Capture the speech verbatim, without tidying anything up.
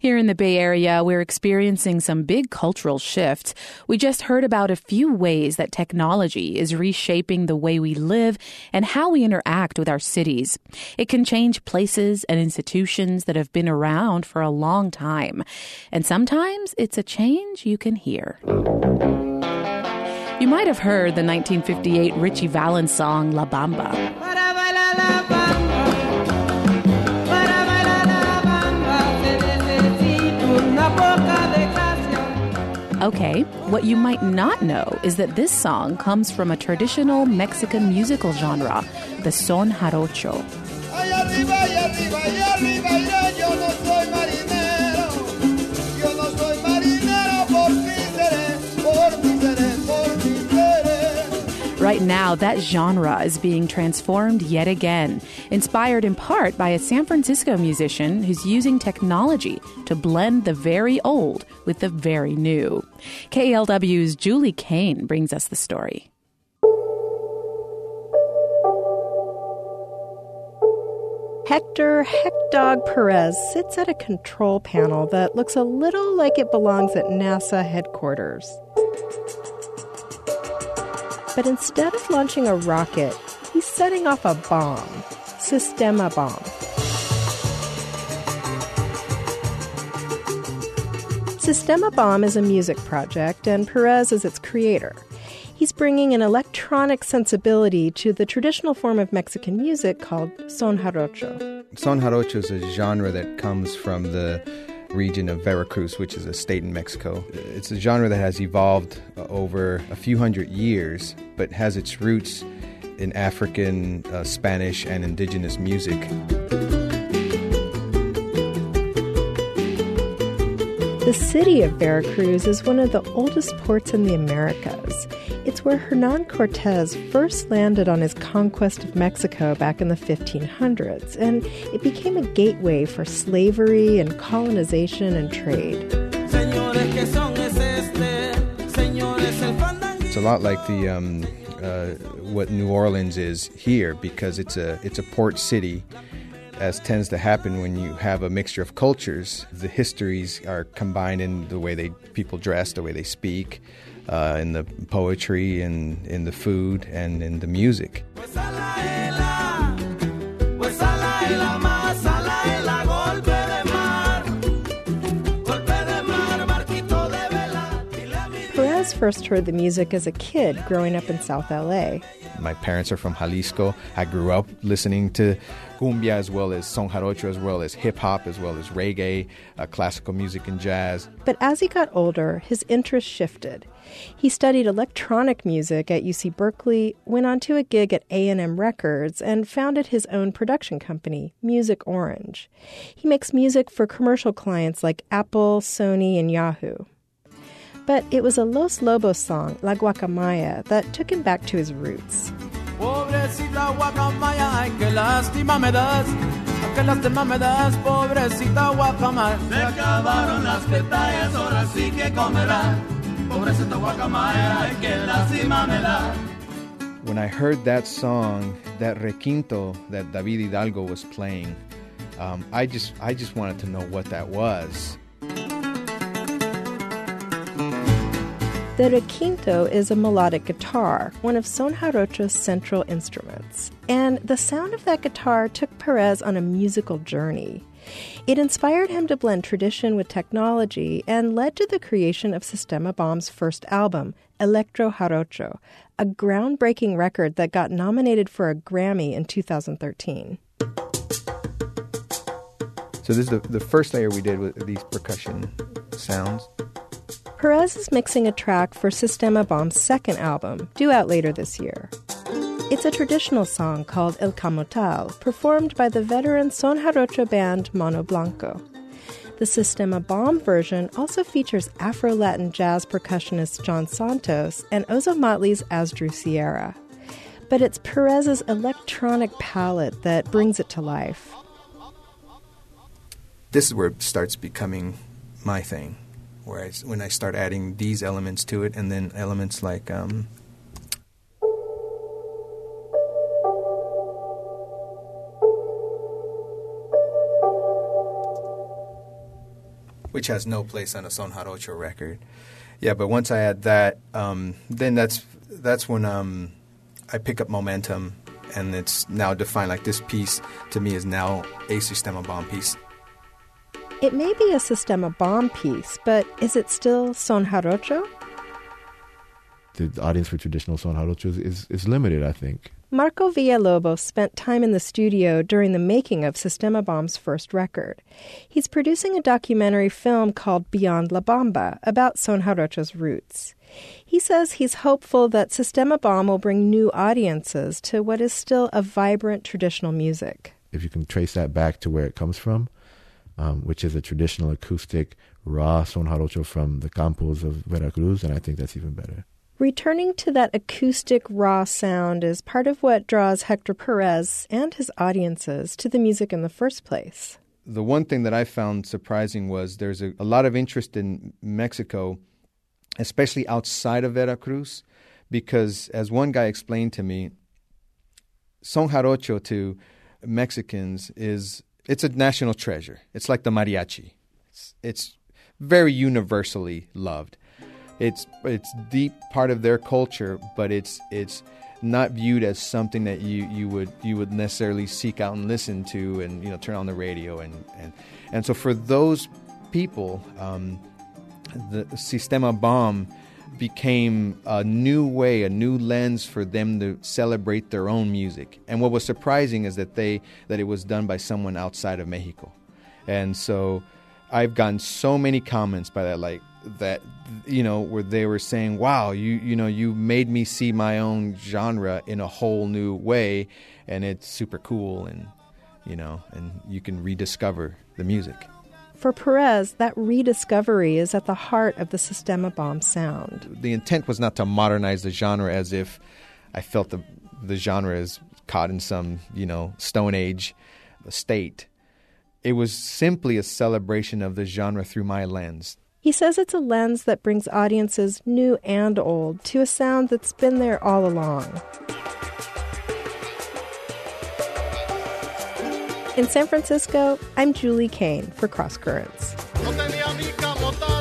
Here in the Bay Area, we're experiencing some big cultural shifts. We just heard about a few ways that technology is reshaping the way we live and how we interact with our cities. It can change places and institutions that have been around for a long time. And sometimes it's a change you can hear. You might have heard the nineteen fifty-eight Richie Valens song La Bamba. Okay, what you might not know is that this song comes from a traditional Mexican musical genre, the son jarocho. Right now, that genre is being transformed yet again, inspired in part by a San Francisco musician who's using technology to blend the very old with the very new. K L W's Julie Kane brings us the story. Hector Heckdog Perez sits at a control panel that looks a little like it belongs at NASA headquarters. But instead of launching a rocket, he's setting off a bomb, Sistema Bomb. Sistema Bomb is a music project, and Perez is its creator. He's bringing an electronic sensibility to the traditional form of Mexican music called son jarocho. Son jarocho is a genre that comes from the region of Veracruz, which is a state in Mexico. It's a genre that has evolved over a few hundred years, but has its roots in African, uh, Spanish, and indigenous music. The city of Veracruz is one of the oldest ports in the Americas. It's where Hernan Cortez first landed on his conquest of Mexico back in the fifteen hundreds, and it became a gateway for slavery and colonization and trade. It's a lot like the um, uh, what New Orleans is here, because it's a it's a port city. As tends to happen when you have a mixture of cultures, the histories are combined in the way they people dress, the way they speak, uh, in the poetry, and in the food, and in the music. Perez first heard the music as a kid growing up in South L A. My parents are from Jalisco. I grew up listening to cumbia as well as son jarocho, as well as hip-hop, as well as reggae, uh, classical music and jazz. But as he got older, his interest shifted. He studied electronic music at U C Berkeley, went on to a gig at A and M Records, and founded his own production company, Music Orange. He makes music for commercial clients like Apple, Sony, and Yahoo. But it was a Los Lobos song, La Guacamaya, that took him back to his roots. Pobrecita guacamaya, ay que lástima me das, que lástima me das, pobrecita guacamaya. Se acabaron las petayas, ahora sí que comerá. Pobrecita guacamaya, ay que lástima me da. When I heard that song, that requinto that David Hidalgo was playing, um, I just I just wanted to know what that was. The requinto is a melodic guitar, one of son jarocho's central instruments. And the sound of that guitar took Perez on a musical journey. It inspired him to blend tradition with technology and led to the creation of Sistema Bomb's first album, Electro Jarocho, a groundbreaking record that got nominated for a Grammy in two thousand thirteen. So this is the, the first layer we did with these percussion sounds. Perez is mixing a track for Sistema Bomb's second album, due out later this year. It's a traditional song called El Camotal, performed by the veteran son jarocho band Mono Blanco. The Sistema Bomb version also features Afro-Latin jazz percussionist John Santos and Ozo Motley's Asdru Sierra. But it's Perez's electronic palette that brings it to life. This is where it starts becoming my thing. Where I, when I start adding these elements to it, and then elements like um, which has no place on a Son Jarocho record. Yeah, but once I add that, um, then that's that's when um, I pick up momentum, and it's now defined like this piece to me is now a Sistema Bomb piece. It may be a Sistema Bomb piece, but is it still Son Jarocho? The audience for traditional Son Jarocho is, is, is limited, I think. Marco Villalobos spent time in the studio during the making of Sistema Bomb's first record. He's producing a documentary film called Beyond La Bamba about Son Jarocho's roots. He says he's hopeful that Sistema Bomb will bring new audiences to what is still a vibrant traditional music. If you can trace that back to where it comes from, um, which is a traditional acoustic, raw Son Jarocho from the campos of Veracruz, and I think that's even better. Returning to that acoustic, raw sound is part of what draws Hector Perez and his audiences to the music in the first place. The one thing that I found surprising was there's a, a lot of interest in Mexico, especially outside of Veracruz, because as one guy explained to me, Son Jarocho to Mexicans is, it's a national treasure. It's like the mariachi. It's, it's very universally loved. It's it's deep part of their culture, but it's it's not viewed as something that you, you would you would necessarily seek out and listen to, and you know turn on the radio and and, and so for those people, um, the Sistema Bomb became a new way, a new lens for them to celebrate their own music. And what was surprising is that they that it was done by someone outside of Mexico, and so I've gotten so many comments by that, like. that you know where they were saying, wow, you you know you made me see my own genre in a whole new way, and it's super cool, and you know and you can rediscover the music. For Perez, that rediscovery is at the heart of the Sistema Bomb sound. The intent was not to modernize the genre as if I felt the the genre is caught in some you know Stone Age state. It was simply a celebration of the genre through my lens. He says it's a lens that brings audiences, new and old, to a sound that's been there all along. In San Francisco, I'm Julie Kane for Cross Currents.